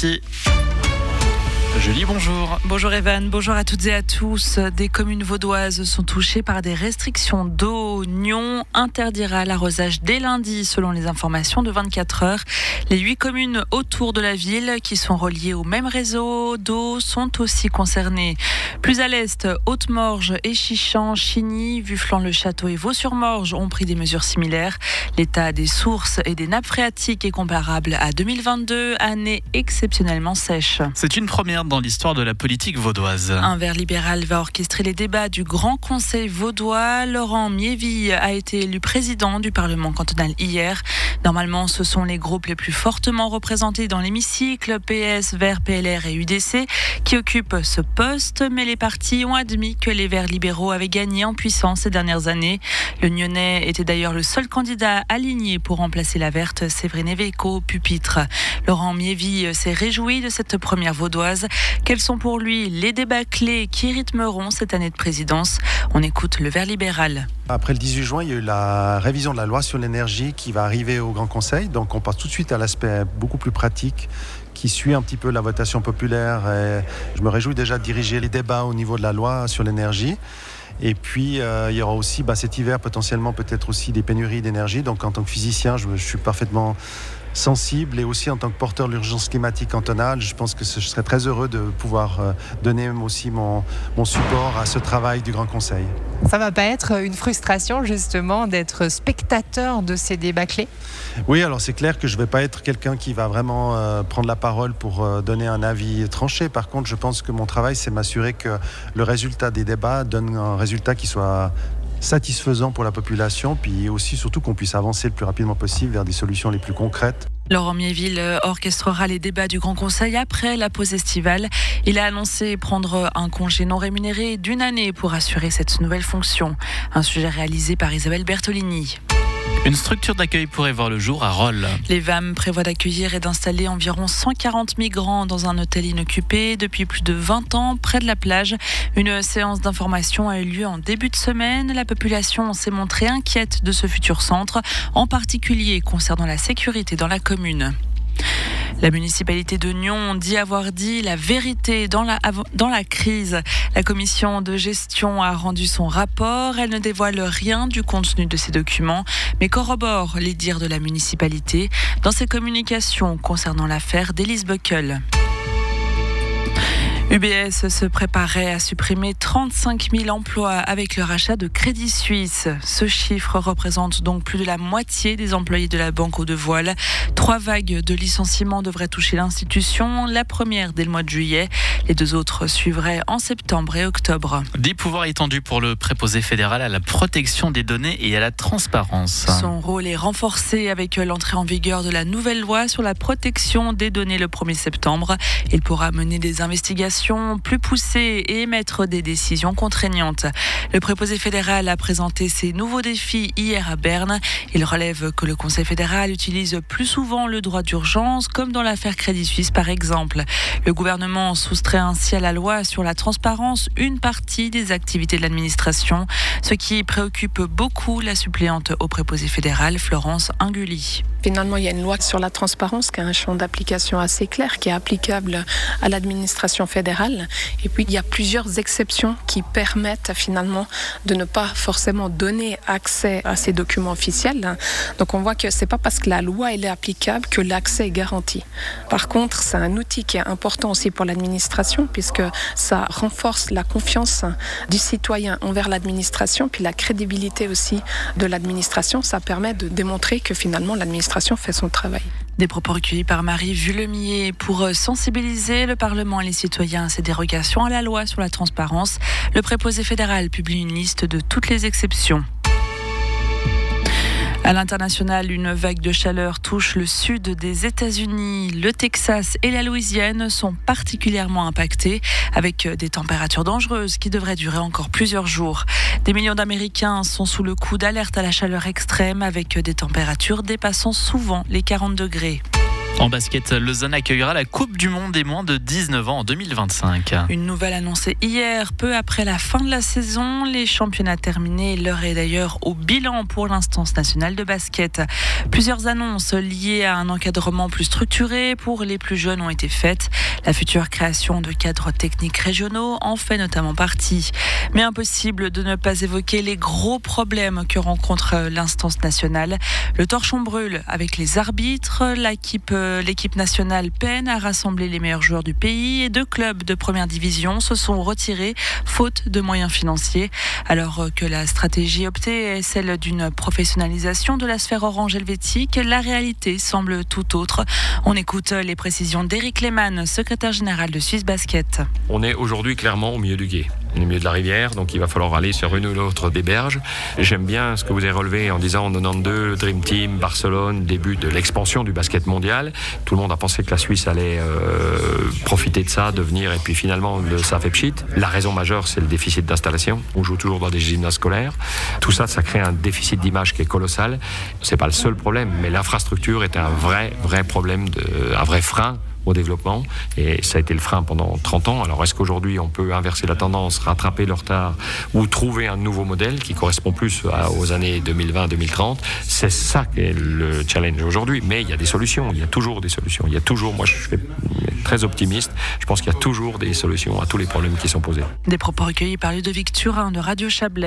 parti. Julie, bonjour. Bonjour Evan, bonjour à toutes et à tous. Des communes vaudoises sont touchées par des restrictions d'eau. Nyon interdira l'arrosage dès lundi, selon les informations de 24 heures. Les 8 communes autour de la ville, qui sont reliées au même réseau d'eau, sont aussi concernées. Plus à l'est, Haute-Morges, Échichan, Chigny, Vufflan-le-Château et Vaux-sur-Morges ont pris des mesures similaires. L'état des sources et des nappes phréatiques est comparable à 2022, année exceptionnellement sèche. C'est une première dans l'histoire de la politique vaudoise. Un vert libéral va orchestrer les débats du Grand Conseil vaudois. Laurent Miéville a été élu président du Parlement cantonal hier. Normalement, ce sont les groupes les plus fortement représentés dans l'hémicycle, PS, Verts, PLR et UDC, qui occupent ce poste. Mais les partis ont admis que les Verts libéraux avaient gagné en puissance ces dernières années. Le Nyonnais était d'ailleurs le seul candidat aligné pour remplacer la verte Séverine Eveiko au pupitre. Laurent Miéville s'est réjoui de cette première vaudoise. Quels sont pour lui les débats clés qui rythmeront cette année de présidence? On écoute le Vert libéral. Après le 18 juin, il y a eu la révision de la loi sur l'énergie qui va arriver au Grand Conseil. Donc on passe tout de suite à l'aspect beaucoup plus pratique qui suit un petit peu la votation populaire. Et je me réjouis déjà de diriger les débats au niveau de la loi sur l'énergie. Et puis, il y aura aussi cet hiver potentiellement peut-être aussi des pénuries d'énergie. Donc en tant que physicien, je suis parfaitement sensible, et aussi en tant que porteur de l'urgence climatique cantonale, je pense que je serais très heureux de pouvoir donner aussi mon support à ce travail du Grand Conseil. Ça va pas être une frustration justement d'être spectateur de ces débats clés? Oui, alors c'est clair que je ne vais pas être quelqu'un qui va vraiment prendre la parole pour donner un avis tranché. Par contre, je pense que mon travail, c'est m'assurer que le résultat des débats donne un résultat qui soit satisfaisant pour la population, puis aussi surtout qu'on puisse avancer le plus rapidement possible vers des solutions les plus concrètes. Laurent Miéville orchestrera les débats du Grand Conseil après la pause estivale. Il a annoncé prendre un congé non rémunéré d'1 année pour assurer cette nouvelle fonction. Un sujet réalisé par Isabelle Bertolini. Une structure d'accueil pourrait voir le jour à Rolle. Les VAM prévoient d'accueillir et d'installer environ 140 migrants dans un hôtel inoccupé depuis plus de 20 ans près de la plage. Une séance d'information a eu lieu en début de semaine. La population s'est montrée inquiète de ce futur centre, en particulier concernant la sécurité dans la commune. La municipalité de Nyon dit avoir dit la vérité dans la crise. La commission de gestion a rendu son rapport. Elle ne dévoile rien du contenu de ces documents, mais corrobore les dires de la municipalité dans ses communications concernant l'affaire d'Élise Beukel. UBS se préparait à supprimer 35 000 emplois avec le rachat de Crédit Suisse. Ce chiffre représente donc plus de la moitié des employés de la banque eau de voile. 3 vagues de licenciements devraient toucher l'institution. La première dès le mois de juillet. Les 2 autres suivraient en septembre et octobre. Des pouvoirs étendus pour le préposé fédéral à la protection des données et à la transparence. Son rôle est renforcé avec l'entrée en vigueur de la nouvelle loi sur la protection des données le 1er septembre. Il pourra mener des investigations plus poussées et émettre des décisions contraignantes. Le préposé fédéral a présenté ses nouveaux défis hier à Berne. Il relève que le Conseil fédéral utilise plus souvent le droit d'urgence, comme dans l'affaire Crédit Suisse par exemple. Le gouvernement soustrait ainsi à la loi sur la transparence une partie des activités de l'administration, ce qui préoccupe beaucoup la suppléante au préposé fédéral, Florence Inguli. Finalement, il y a une loi sur la transparence qui a un champ d'application assez clair, qui est applicable à l'administration fédérale. Et puis, il y a plusieurs exceptions qui permettent finalement de ne pas forcément donner accès à ces documents officiels. Donc, on voit que c'est pas parce que la loi elle est applicable que l'accès est garanti. Par contre, c'est un outil qui est important aussi pour l'administration, puisque ça renforce la confiance du citoyen envers l'administration, puis la crédibilité aussi de l'administration. Ça permet de démontrer que finalement l'administration fait son travail. Des propos recueillis par Marie Vullemier pour sensibiliser le Parlement et les citoyens à ces dérogations à la loi sur la transparence. Le préposé fédéral publie une liste de toutes les exceptions. À l'international, une vague de chaleur touche le sud des États-Unis. Le Texas et la Louisiane sont particulièrement impactés avec des températures dangereuses qui devraient durer encore plusieurs jours. Des millions d'Américains sont sous le coup d'alertes à la chaleur extrême avec des températures dépassant souvent les 40 degrés. En basket, Lausanne accueillera la Coupe du Monde des moins de 19 ans en 2025. Une nouvelle annoncée hier, peu après la fin de la saison. Les championnats terminés, l'heure est d'ailleurs au bilan pour l'instance nationale de basket. Plusieurs annonces liées à un encadrement plus structuré pour les plus jeunes ont été faites. La future création de cadres techniques régionaux en fait notamment partie. Mais impossible de ne pas évoquer les gros problèmes que rencontre l'instance nationale. Le torchon brûle avec les arbitres, l'équipe nationale peine à rassembler les meilleurs joueurs du pays et 2 clubs de première division se sont retirés faute de moyens financiers. Alors que la stratégie optée est celle d'une professionnalisation de la sphère orange helvétique, la réalité semble tout autre. On écoute les précisions d'Éric Lehmann, secrétaire général de Suisse Basket. On est aujourd'hui clairement au milieu du gué, au milieu de la rivière, donc il va falloir aller sur une ou l'autre des berges. J'aime bien ce que vous avez relevé en disant en 92, Dream Team, Barcelone, début de l'expansion du basket mondial. Tout le monde a pensé que la Suisse allait profiter de ça, devenir, et puis finalement ça fait pchit. La raison majeure, c'est le déficit d'installation. On joue toujours dans des gymnases scolaires. Tout ça, ça crée un déficit d'image qui est colossal. C'est pas le seul problème, mais l'infrastructure est un vrai problème, un vrai frein au développement, et ça a été le frein pendant 30 ans. Alors est-ce qu'aujourd'hui on peut inverser la tendance, rattraper le retard ou trouver un nouveau modèle qui correspond plus aux années 2020-2030? C'est ça qui est le challenge aujourd'hui, mais il y a des solutions, il y a toujours des solutions, moi je suis très optimiste, je pense qu'il y a toujours des solutions à tous les problèmes qui sont posés. Des propos recueillis par Ludovic Turin de Radio Chablais.